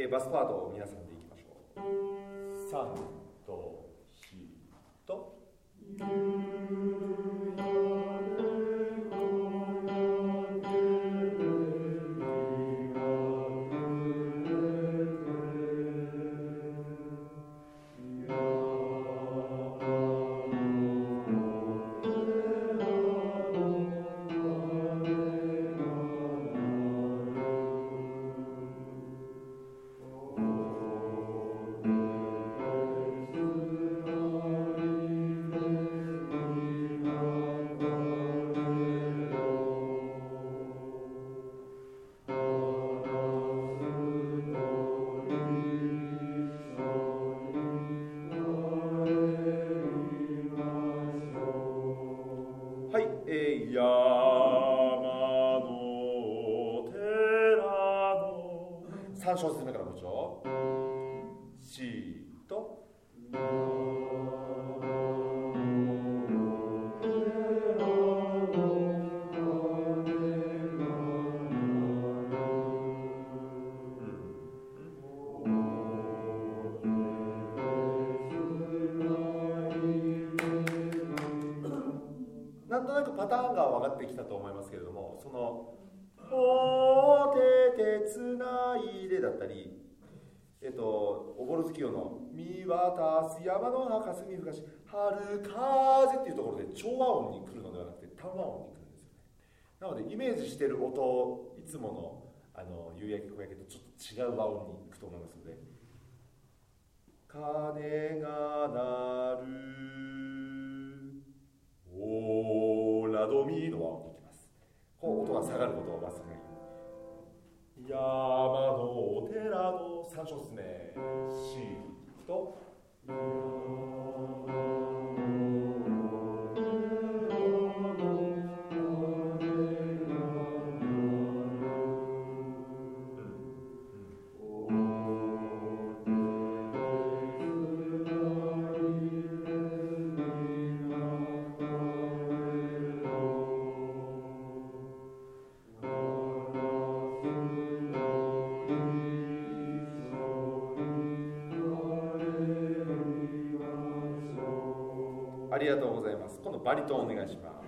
バスパートを皆さんでいきましょう。3と4と山の寺の3小節目からもう一度シーとなんとなくパターンが分かってきたと思いますけれども、その「お手手つないで」だったり、おぼろ月夜の「見渡す山の中澄みふかし春風」っていうところで調和音に来るのではなくて単和音に来るんですよね。なのでイメージしている音をいつもの夕焼け小焼けとちょっと違う和音に行くと思いますので「鐘が鳴るオーラドミの和音に行きます。こう音が下がることを忘れないように。山のお寺の3小節目シとありがとうございます。今度バリトンお願いします。